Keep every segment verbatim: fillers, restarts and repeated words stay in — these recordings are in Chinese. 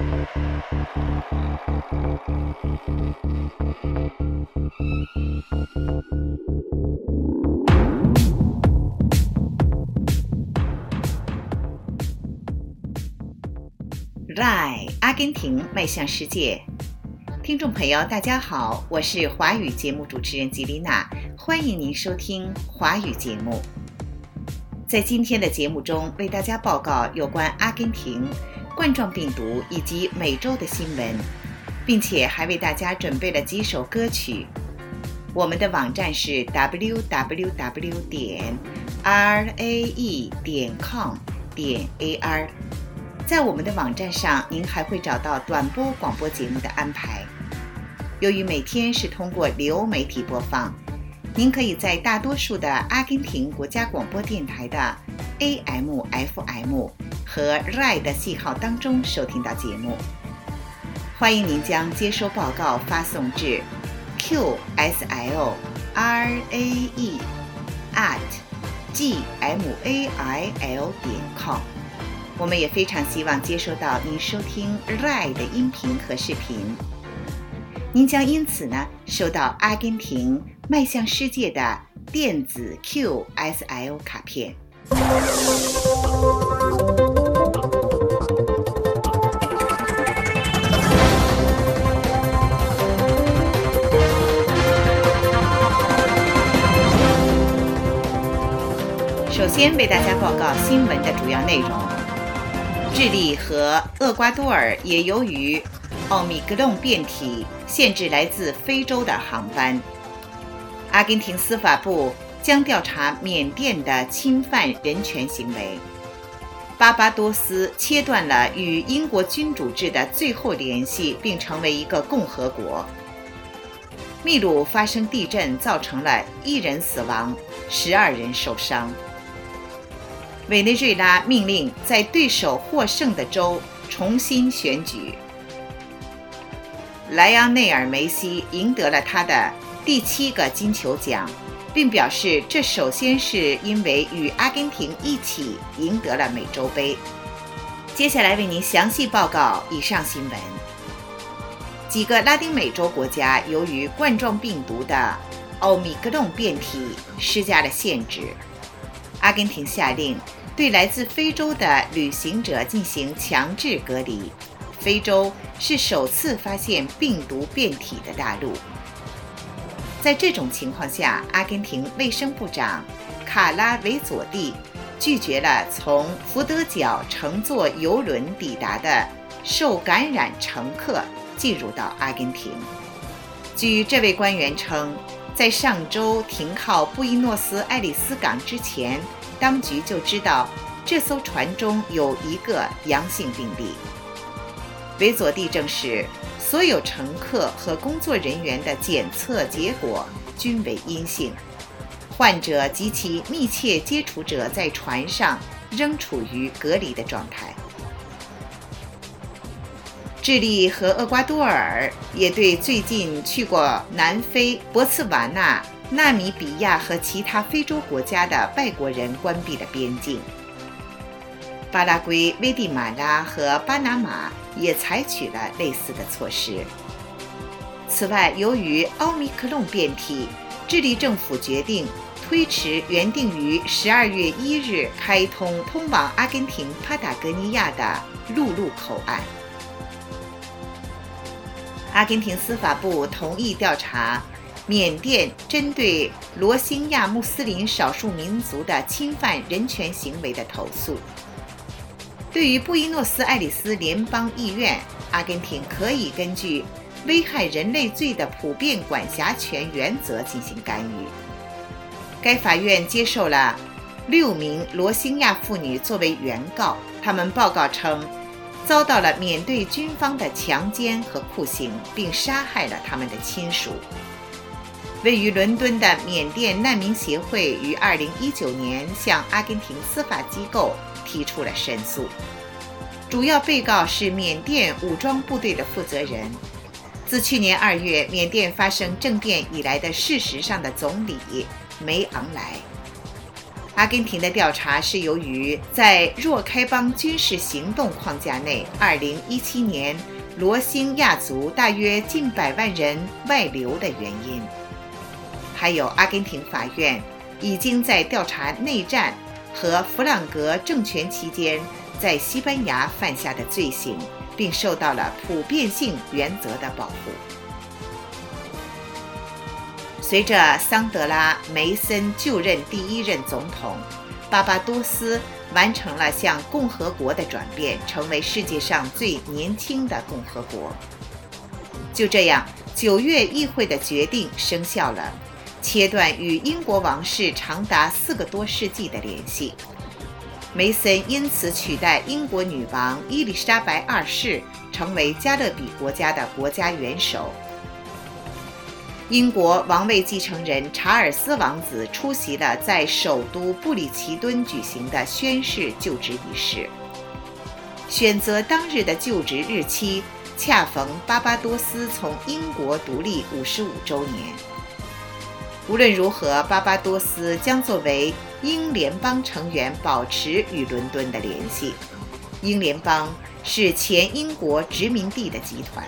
R A I 阿根廷迈向世界。听众朋友大家好，我是华语节目主持人吉丽娜，欢迎您收听华语节目。在今天的节目中，为大家报告有关阿根廷冠状病毒以及美洲的新闻，并且还为大家准备了几首歌曲。我们的网站是 double-u double-u double-u 点 r a e 点 com 点 a r， 在我们的网站上，您还会找到短波广播节目的安排。由于每天是通过流媒体播放，您可以在大多数的阿根廷国家广播电台的 A M、F M 和 R A I 的信号当中收听到节目。欢迎您将接收报告发送至 q s l r a e at g m a i l 点 com。我们也非常希望接收到您收听 R A I 的音频和视频。您将因此呢收到阿根廷迈向世界的电子 Q S L 卡片。首先为大家报告新闻的主要内容。智利和厄瓜多尔也由于奥密克戎变体限制来自非洲的航班。阿根廷司法部将调查缅甸的侵犯人权行为。巴巴多斯切断了与英国君主制的最后联系，并成为一个共和国。秘鲁发生地震，造成了一人死亡，十二人受伤。委内瑞拉命令在对手获胜的州重新选举。莱昂内尔·梅西赢得了他的第七个金球奖，并表示这首先是因为与阿根廷一起赢得了美洲杯。接下来为您详细报告以上新闻。几个拉丁美洲国家由于冠状病毒的奥密克戎变体施加了限制。阿根廷下令对来自非洲的旅行者进行强制隔离。非洲是首次发现病毒变体的大陆。在这种情况下，阿根廷卫生部长卡拉维佐蒂拒绝了从福德角乘坐邮轮抵达的受感染乘客进入到阿根廷。据这位官员称，在上周停靠布宜诺斯艾利斯港之前，当局就知道这艘船中有一个阳性病例。维佐蒂证实，所有乘客和工作人员的检测结果均为阴性，患者及其密切接触者在船上仍处于隔离的状态。智利和厄瓜多尔也对最近去过南非、博茨瓦纳、纳米比亚和其他非洲国家的外国人关闭了边境。巴拉圭、危地马拉和巴拿马也采取了类似的措施。此外，由于奥密克戎变体，智利政府决定推迟原定于十二月一日开通通往阿根廷帕塔哥尼亚的陆路口岸。阿根廷司法部同意调查缅甸针对罗兴亚穆斯林少数民族的侵犯人权行为的投诉。对于布宜诺斯艾利斯联邦议院，阿根廷可以根据危害人类罪的普遍管辖权原则进行干预。该法院接受了六名罗兴亚妇女作为原告，他们报告称遭到了缅甸军方的强奸和酷刑，并杀害了他们的亲属。位于伦敦的缅甸难民协会于二零一九年向阿根廷司法机构提出了申诉。主要被告是缅甸武装部队的负责人。自去年二月缅甸发生政变以来的事实上的总理梅昂莱。 阿根廷的调查是由于在若开邦军事行动框架内，二零一七年罗兴亚族大约近百万人外流的原因。还有阿根廷法院已经在调查内战和弗朗格政权期间在西班牙犯下的罪行，并受到了普遍性原则的保护。随着桑德拉·梅森就任第一任总统，巴巴多斯完成了向共和国的转变，成为世界上最年轻的共和国。就这样，九月议会的决定生效了，切断与英国王室长达四个多世纪的联系。梅森因此取代英国女王伊丽莎白二世，成为加勒比国家的国家元首。英国王位继承人查尔斯王子出席了在首都布里奇敦举行的宣誓就职仪式。选择当日的就职日期恰逢巴巴多斯从英国独立五十五周年。无论如何，巴巴多斯将作为英联邦成员保持与伦敦的联系。英联邦是前英国殖民地的集团。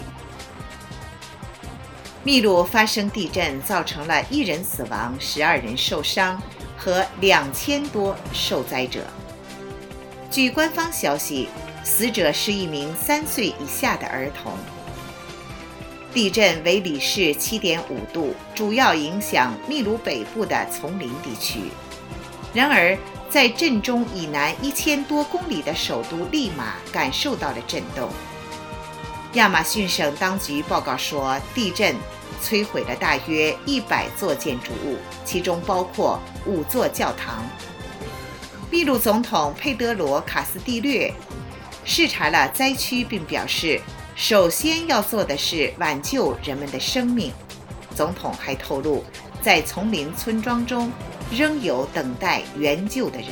秘鲁发生地震，造成了一人死亡、十二人受伤和两千多受灾者。据官方消息，死者是一名三岁以下的儿童。地震为里氏 七点五 度，主要影响秘鲁北部的丛林地区。然而，在震中以南一千多公里的首都利马感受到了震动。亚马逊省当局报告说，地震摧毁了大约一百座建筑物，其中包括五座教堂。秘鲁总统佩德罗·卡斯蒂略视察了灾区，并表示，首先要做的是挽救人们的生命。总统还透露，在丛林村庄中仍有等待援救的人。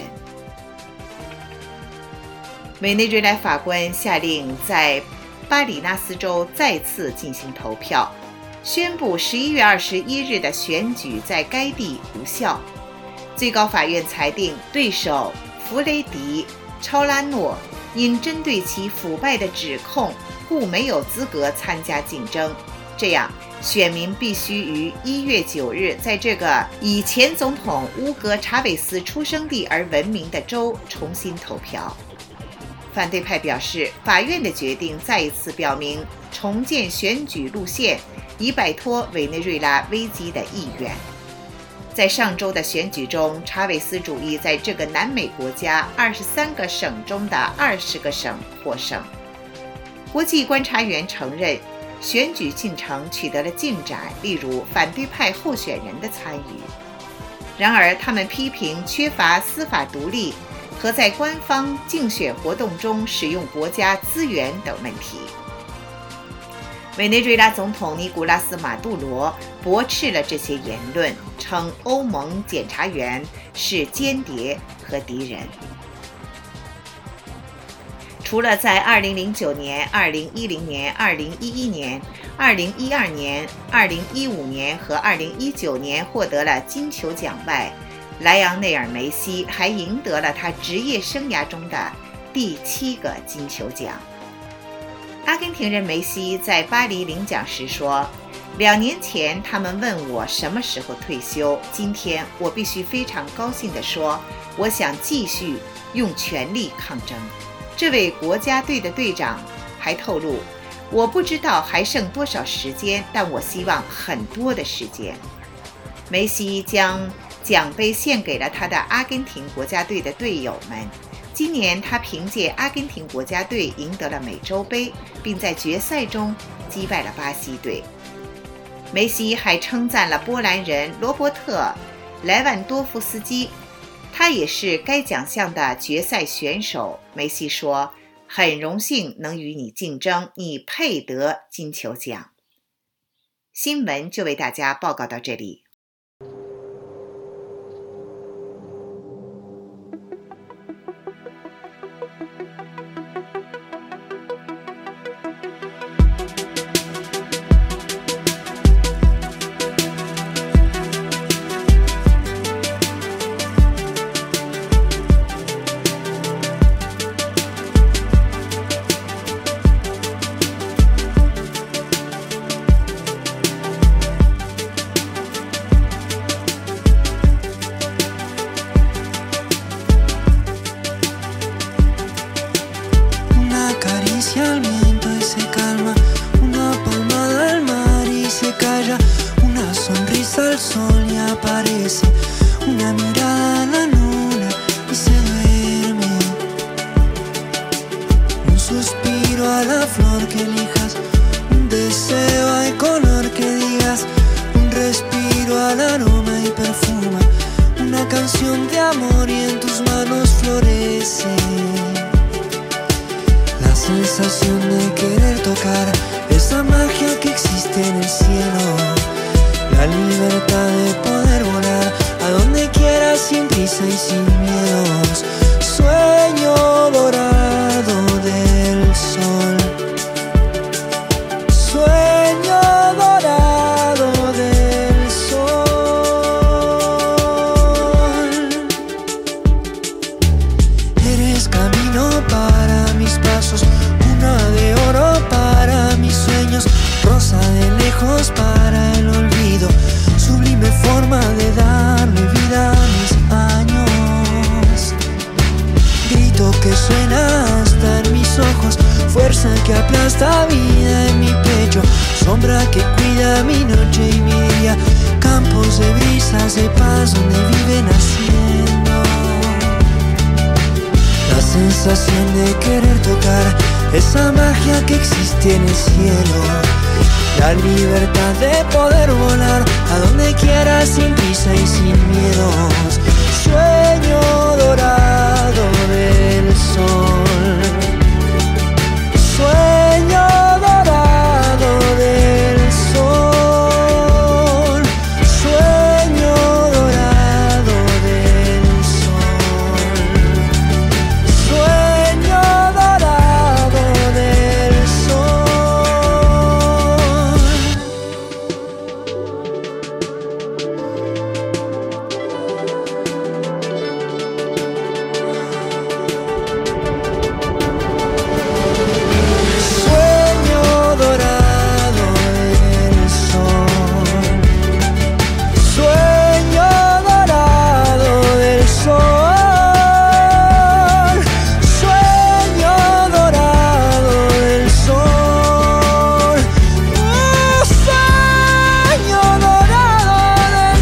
委内瑞拉法官下令在巴里纳斯州再次进行投票，宣布十一月二十一日的选举在该地无效。最高法院裁定对手弗雷迪·超拉诺因针对其腐败的指控，故没有资格参加竞争。这样，选民必须于一月九日在这个以前总统乌格查韦斯出生地而闻名的州重新投票。反对派表示，法院的决定再一次表明重建选举路线，以摆脱委内瑞拉危机的意愿。在上周的选举中，查韦斯主义在这个南美国家二十三个省中的二十个省获胜。国际观察员承认，选举进程取得了进展，例如反对派候选人的参与。然而，他们批评缺乏司法独立和在官方竞选活动中使用国家资源等问题。委内瑞拉总统尼古拉斯·马杜罗驳斥了这些言论，称欧盟检察员是间谍和敌人。除了在二零零九年、二零一零年、二零一一年、二零一二年、二零一五年和二零一九年获得了金球奖外，莱昂内尔·梅西还赢得了他职业生涯中的第七个金球奖。阿根廷人梅西在巴黎领奖时说，两年前他们问我什么时候退休，今天我必须非常高兴地说，我想继续用全力抗争。这位国家队的队长还透露，我不知道还剩多少时间，但我希望很多的时间。梅西将奖杯献给了他的阿根廷国家队的队友们。今年他凭借阿根廷国家队赢得了美洲杯，并在决赛中击败了巴西队。梅西还称赞了波兰人罗伯特·莱万多夫斯基，他也是该奖项的决赛选手。梅西说，很荣幸能与你竞争，你配得金球奖。新闻就为大家报告到这里。 acaricia el viento y se calma, una palmada al mar y se calla, una sonrisa al sol y aparece, una mirada a la luna y se duerme, un suspiro a la flor que elijas, un deseo al color que digas, un respiro al aroma y perfuma, una canción de amor y en tus manos florece. La sensación de querer tocar esa magia que existe en el cielo, la libertad de poder volar a donde quieras sin prisa y sin miedos. Sueño dorado del sol, sueño dorado del sol. Eres camino para mis pasos, cuna de oro para mis sueños, rosa de lejos para el olvido, sublime forma de darle vida a mis años. Grito que suena hasta en mis ojos, fuerza que aplasta vida en mi pecho, sombra que cuida mi noche y mi día, campos de brisas de paz donde vive naciendo. La sensación de querer tocar esa magia que existe en el cielo, la libertad de poder volar a donde quieras sin prisa y sin miedos. Sueño dorado del sol, sueño dorado del sol, sueño dorado del sol, sueño dorado del sol. Sueño dorado del sol, sueño dorado del sol, sueño dorado del sol, oh, sueño dorado del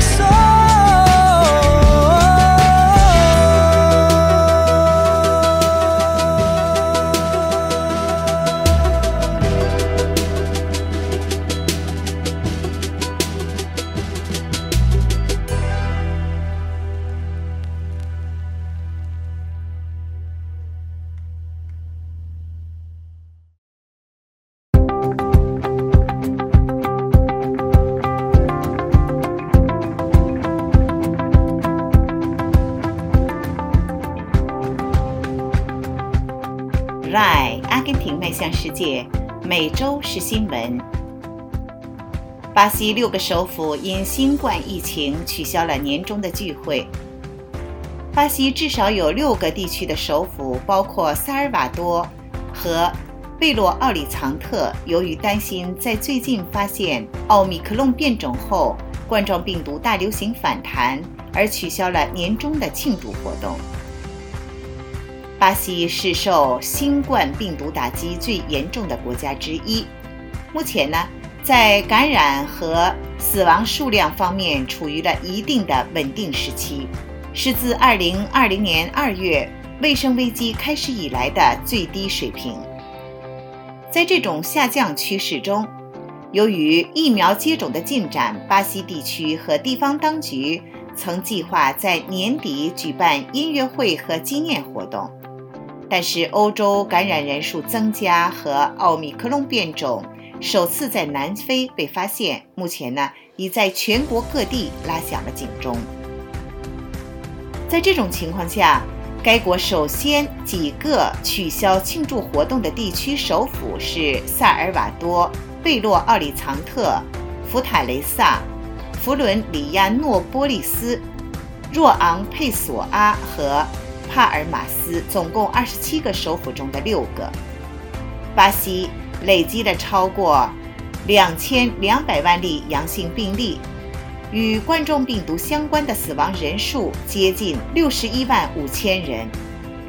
R A I 阿根廷迈向世界，每周是新闻。巴西六个首府因新冠疫情取消了年终的聚会。巴西至少有六个地区的首府，包括萨尔瓦多和贝洛奥里藏特，由于担心在最近发现奥密克戎变种后冠状病毒大流行反弹，而取消了年终的庆祝活动。巴西是受新冠病毒打击最严重的国家之一，目前呢，在感染和死亡数量方面处于了一定的稳定时期，是自二零二零年二月卫生危机开始以来的最低水平。在这种下降趋势中，由于疫苗接种的进展，巴西地区和地方当局曾计划在年底举办音乐会和纪念活动。但是欧洲感染人数增加和奥密克戎变种首次在南非被发现，目前呢已在全国各地拉响了警钟。在这种情况下，该国首先几个取消庆祝活动的地区首府是萨尔瓦多、贝洛奥里藏特、福塔雷萨、佛伦里亚诺波利斯、若昂佩索阿和帕尔马斯，总共二十七个首府中的六个。巴西累积了超过两千两百万例阳性病例，与冠状病毒相关的死亡人数接近六十一万五千人。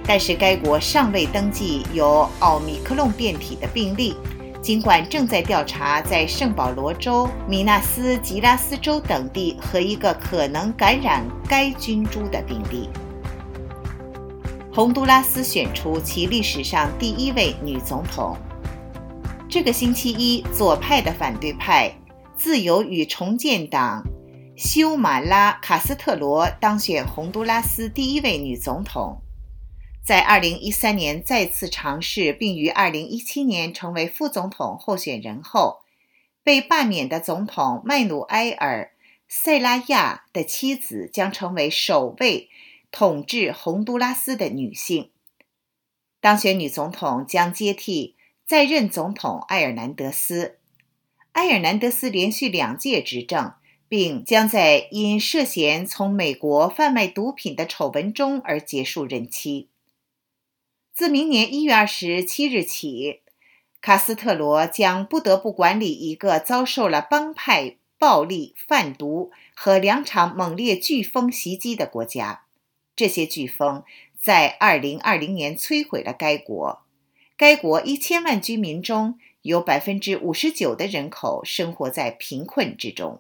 但是该国尚未登记有奥密克戎变体的病例，尽管正在调查在圣保罗州、米纳斯吉拉斯州等地和一个可能感染该菌株的病例。洪都拉斯选出其历史上第一位女总统。这个星期一，左派的反对派自由与重建党修马拉·卡斯特罗当选洪都拉斯第一位女总统。在二零一三年再次尝试并于二零一七年成为副总统候选人后，被罢免的总统麦努埃尔·塞拉亚的妻子将成为首位统治洪都拉斯的女性。当选女总统将接替在任总统埃尔南德斯。埃尔南德斯连续两届执政，并将在因涉嫌从美国贩卖毒品的丑闻中而结束任期。自明年一月二十七日起，卡斯特罗将不得不管理一个遭受了帮派、暴力、贩毒和两场猛烈飓风袭击的国家。这些飓风在二零二零年摧毁了该国。该国一千万居民中有 百分之五十九 的人口生活在贫困之中。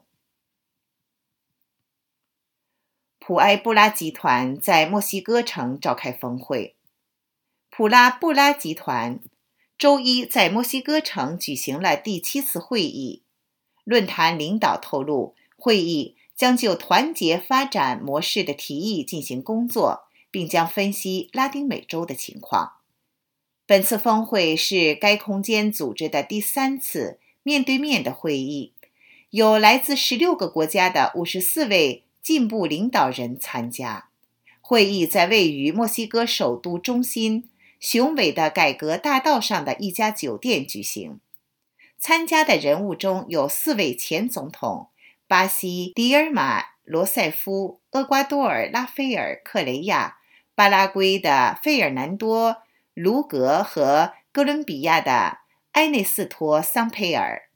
普埃布拉集团在墨西哥城召开峰会。普拉布拉集团周一在墨西哥城举行了第七次会议。论坛领导透露，会议将就团结发展模式的提议进行工作，并将分析拉丁美洲的情况。本次峰会是该空间组织的第三次面对面的会议，有来自十六个国家的五十四位进步领导人参加。会议在位于墨西哥首都中心雄伟的改革大道上的一家酒店举行。参加的人物中有四位前总统：巴西迪尔马·罗塞夫、厄瓜多尔拉斐尔·克雷亚、巴拉圭的费尔南多·卢格和哥伦比亚的埃内斯托·桑佩尔。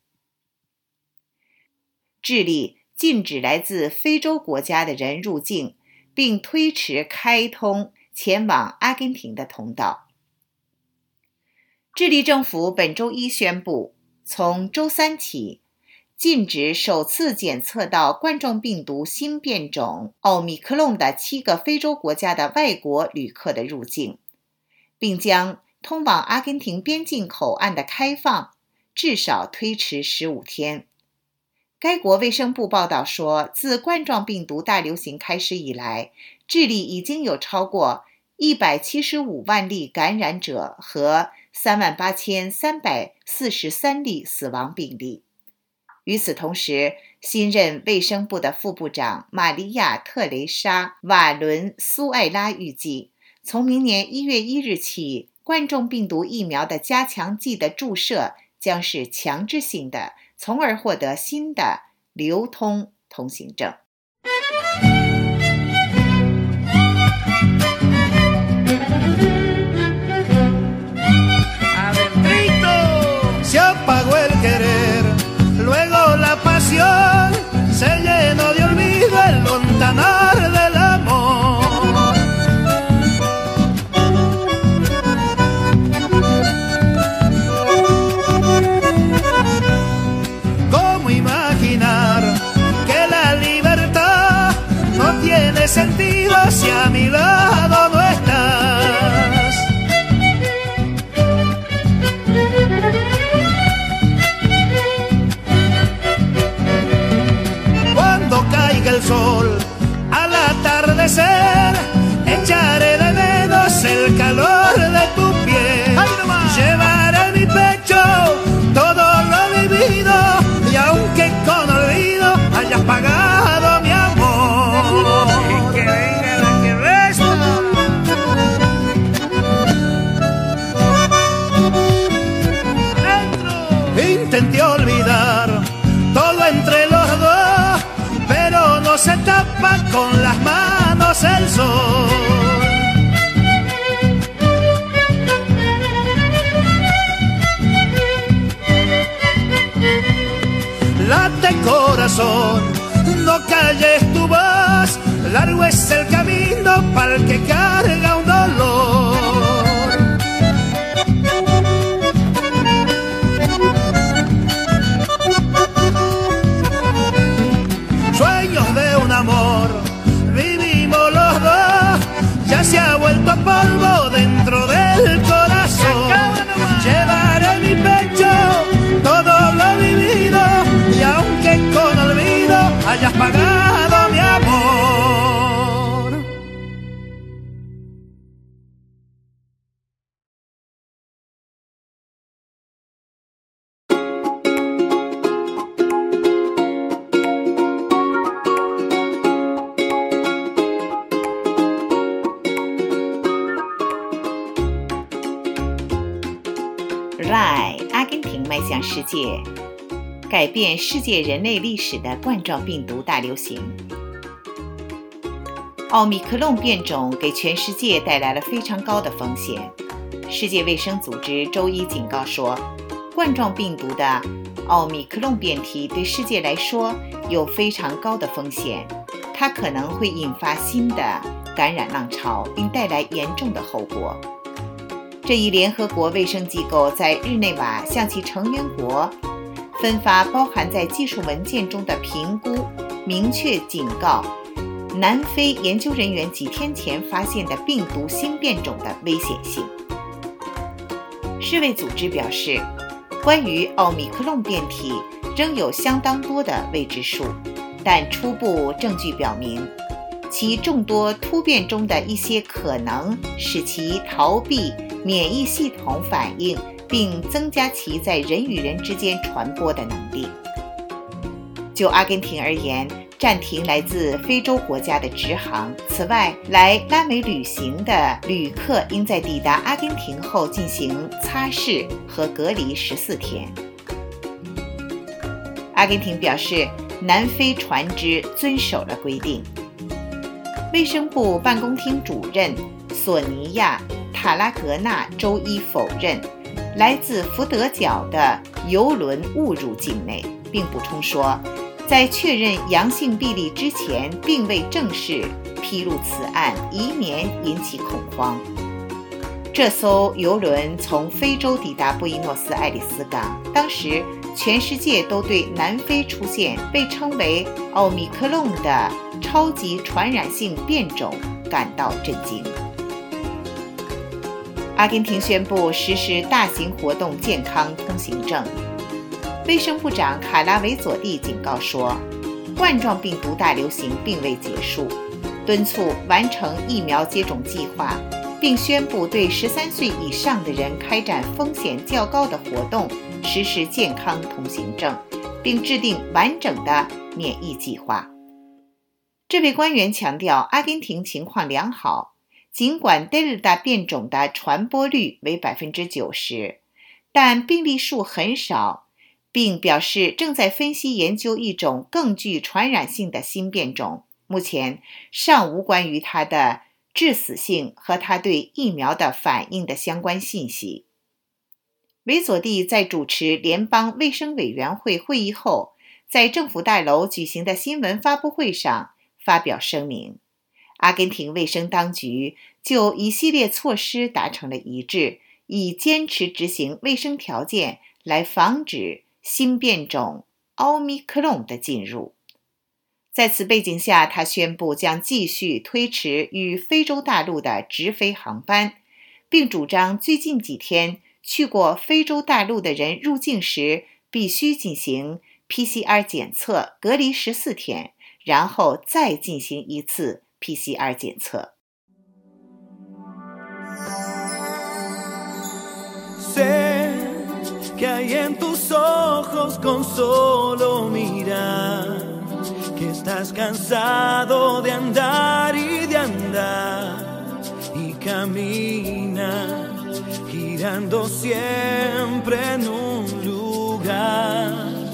智利禁止来自非洲国家的人入境，并推迟开通前往阿根廷的通道。智利政府本周一宣布，从周三起，禁止首次检测到冠状病毒新变种奥密克戎的七个非洲国家的外国旅客的入境，并将通往阿根廷边境口岸的开放至少推迟十五天。该国卫生部报道说，自冠状病毒大流行开始以来，智利已经有超过一百七十五万例感染者和三万八千三百四十三例死亡病例。与此同时，新任卫生部的副部长玛利亚·特蕾莎·瓦伦苏艾拉预计，从明年一月一日起，冠状病毒疫苗的加强剂的注射将是强制性的，从而获得新的流通通行证。 Se apagó el querer, luego la pasión, se llenó de olvido el montanar del amor. ¿Cómo imaginar que la libertad no tiene sentido si a mi lado no estás? El sol al atardecer, echaré de menos el calor de tu piel. Llevaré en mi pecho todo lo vivido, y aunque con olvido hayas pagado mi amor, y que venga la que resta. Dentro. Intenté olvidar todo entre los dos, pero no se tapa con las manos el sol. Late corazón, no calles tu voz, largo es el camino para el que carga un dolor. R A I 阿根廷迈向世界，改变世界人类历史的冠状病毒大流行。奥密克戎变种给全世界带来了非常高的风险。世界卫生组织周一警告说，冠状病毒的奥密克戎变体对世界来说有非常高的风险，它可能会引发新的感染浪潮，并带来严重的后果。这一联合国卫生机构在日内瓦向其成员国分发包含在技术文件中的评估，明确警告南非研究人员几天前发现的病毒新变种的危险性。世卫组织表示，关于奥密克戎变体仍有相当多的未知数，但初步证据表明，其众多突变中的一些可能使其逃避免疫系统反应，并增加其在人与人之间传播的能力。就阿根廷而言，暂停来自非洲国家的直航。此外，来拉美旅行的旅客应在抵达阿根廷后进行擦拭和隔离十四天。阿根廷表示，南非船只遵守了规定。卫生部办公厅主任索尼亚·塔拉格纳周一否认来自福德角的邮轮误入境内，并补充说，在确认阳性病例之前，并未正式披露此案，以免引起恐慌。这艘邮轮从非洲抵达布宜诺斯艾利斯港，当时全世界都对南非出现被称为奥密克戎的超级传染性变种感到震惊。阿根廷宣布实施大型活动健康通行证。卫生部长卡拉维佐蒂警告说，冠状病毒大流行并未结束，敦促完成疫苗接种计划，并宣布对十三岁以上的人开展风险较高的活动实施健康通行证，并制定完整的免疫计划。这位官员强调，阿根廷情况良好，尽管 Delta 变种的传播率为 百分之九十， 但病例数很少，并表示正在分析研究一种更具传染性的新变种，目前尚无关于它的致死性和它对疫苗的反应的相关信息。维佐蒂在主持联邦卫生委员会会议后，在政府大楼举行的新闻发布会上发表声明，阿根廷卫生当局就一系列措施达成了一致，以坚持执行卫生条件来防止新变种奥密克戎的进入。在此背景下，他宣布将继续推迟与非洲大陆的直飞航班，并主张最近几天去过非洲大陆的人入境时必须进行 P C R 检测，隔离十四天，然后再进行一次 P C R 检测。 Que hay en tus ojos con solo mirar, que estás cansado de andar y de andar, y camina girando siempre en un lugar.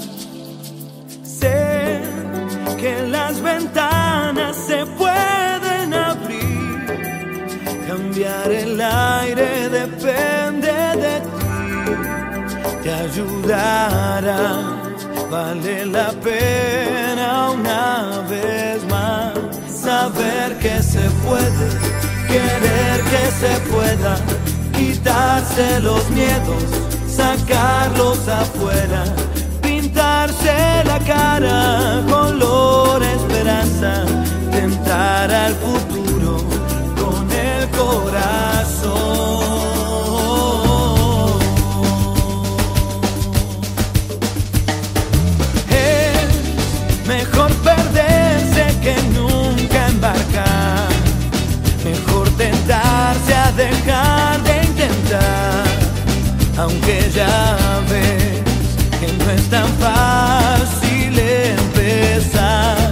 Sé que las ventanas se pueden abrir, cambiar el aire depende de ti. Te ayudará, vale la pena una vez más saber que se puede, querer que se pueda, quitarse los miedos, sacarlos afuera, pintarse la cara color esperanza, tentar al futuro con el corazón. Mejor perderse que nunca embarcar, mejor tentarse a dejar de intentar, aunque ya ves que no es tan fácil empezar.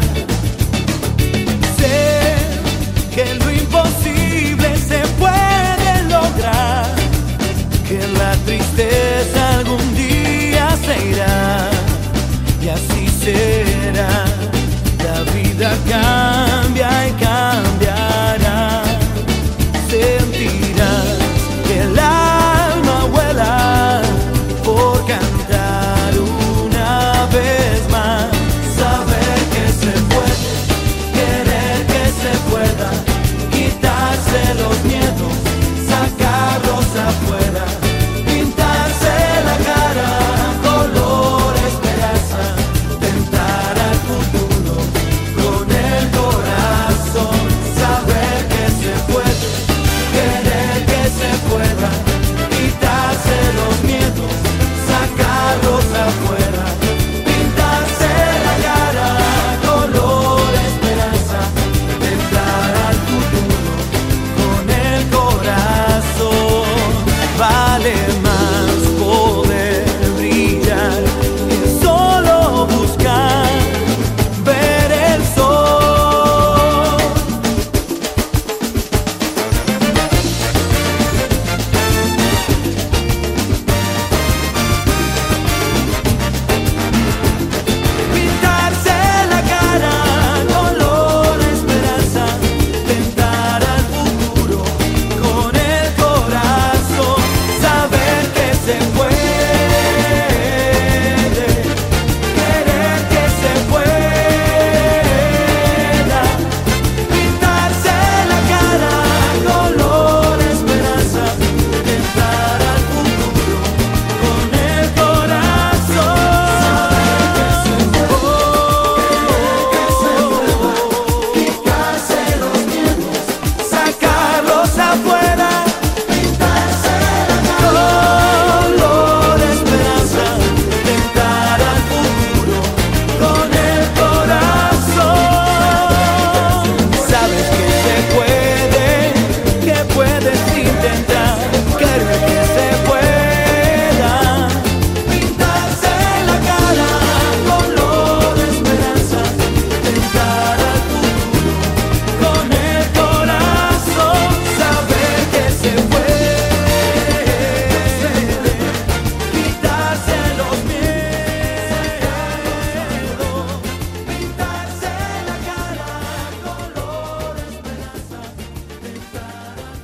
Sé que lo imposible se puede lograr, que la tristeza algún día se irá, y así será. La vida cambia y cambiará. Sentirás que el alma vuela por cantar una vez más. Saber que se puede, querer que se pueda, quitarse los miedos, sacarlos afuera, pintarse la cara, color esperanza, tentar al futuro con el corazón. Saber que se puede, querer que se pueda, quitarse los miedos, sacarlos afuera, pintarse la cara, color esperanza, tentar al futuro con el corazón. Vale más poder brillar que solo buscar ver el sol. Pintarse la cara, color esperanza, tentar al futuro con el corazón. Saber que se puede, querer que se pueda, pintarse la cara, color esperanza, tentar al futuro con el corazón. Quitarse los miedos, sacarlos afuera, pintarse la color esperanza, tentar al futuro con el corazón. Sabes que se puede, que puedes intentar, querer que se pueda, pintarse la cara, color esperanza, tentar al futuro con el corazón. Saber que se puede, quitarse los miedos, pintarse la cara, color esperanza, tentar al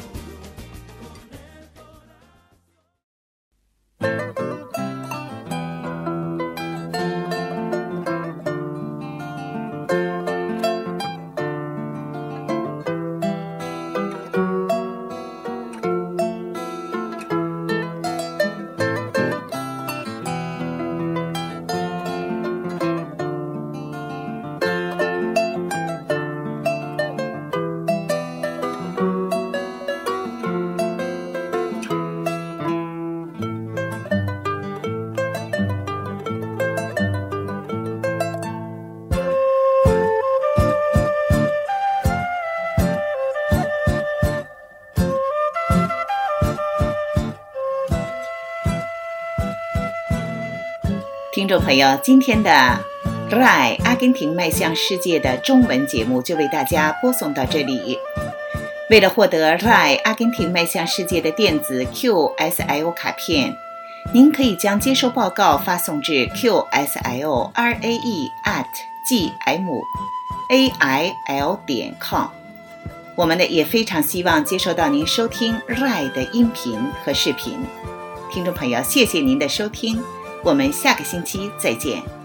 听众朋友，今天的《Rai 阿根廷迈向世界》的中文节目就为大家播送到这里。为了获得《Rai 阿根廷迈向世界》的电子 Q S I O 卡片，您可以将接收报告发送至 Q S I O R A E at G M A I L 点 com。我们呢也非常希望接收到您收听 Rai 的音频和视频。听众朋友，谢谢您的收听。我们下个星期再见。